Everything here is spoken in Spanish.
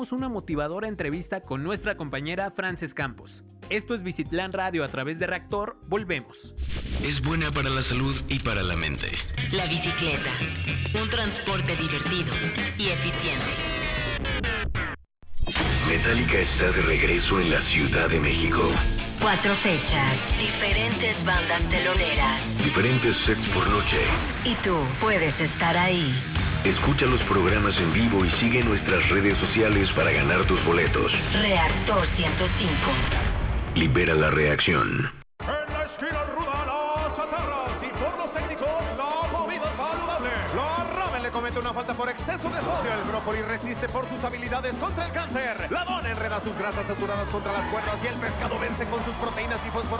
Una motivadora entrevista con nuestra compañera Frances Campos. Esto es Visitland Radio a través de Reactor. Volvemos. Es buena para la salud y para la mente. La bicicleta, un transporte divertido y eficiente. Metallica está de regreso en la Ciudad de México. 4 fechas, diferentes bandas teloneras. Diferentes sets por noche. Y tú puedes estar ahí. Escucha los programas en vivo y sigue nuestras redes sociales para ganar tus boletos. Reactor 105. Libera la reacción. En la esquina ruda, las chatarras y por los técnicos, la comida saludable. La ramen le comete una falta por exceso de sodio. El brócoli resiste por sus habilidades contra el cáncer. La dona enreda sus grasas saturadas contra las cuerdas y el pescado vence con sus proteínas y fósforo